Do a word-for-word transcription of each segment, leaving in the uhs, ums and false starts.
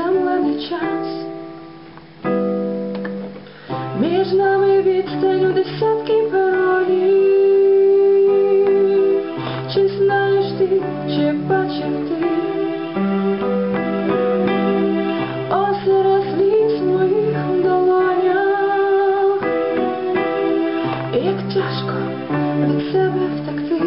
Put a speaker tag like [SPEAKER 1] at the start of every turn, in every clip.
[SPEAKER 1] приземлений час. Між нами відстань у десятки перонів. Чи знаєш ти, чи бачив ти озера сліз в моїх долонях? І як тяжко від себе втекти.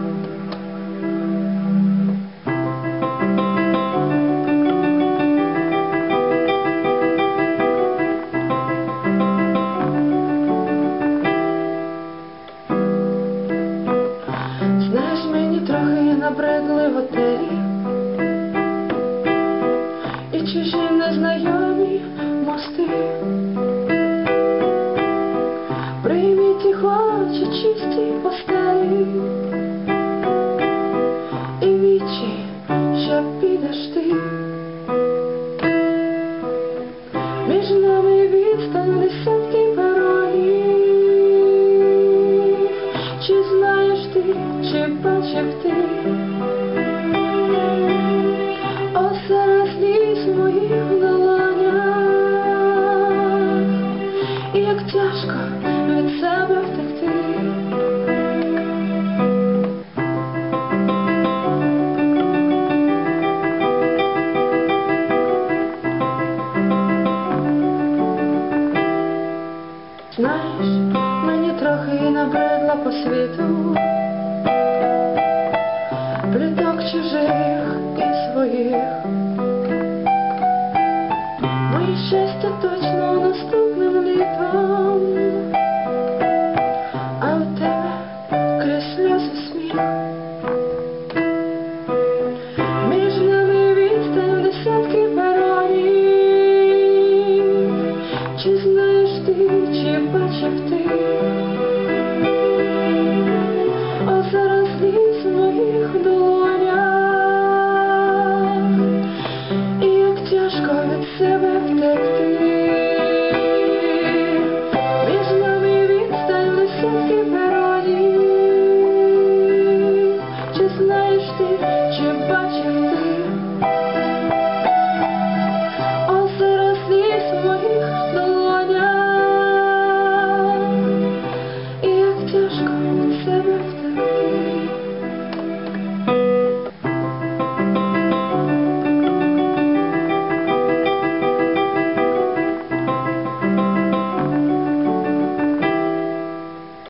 [SPEAKER 1] Знаєш, мені трохи набридли готелі і чужі незнайомі мости. Прийміть їх очі чисті постелі і вічі, що підеш ти. Між нами відстань десятки перонів. Чи знаєш ти, чи бачив ти озера сліз в моїх долонях? І як тяжко від себе втекти. Знаєш, мені трохи набридла по світу пліток чужих і своїх. Моє щастя точно наступним літом, а у тебе крізь сльози сміх. Між нами відстань десятки перонів. Чи знаєш ти, чи бачив ти озера сліз в моїх долонях? І як тяжко від себе втекти.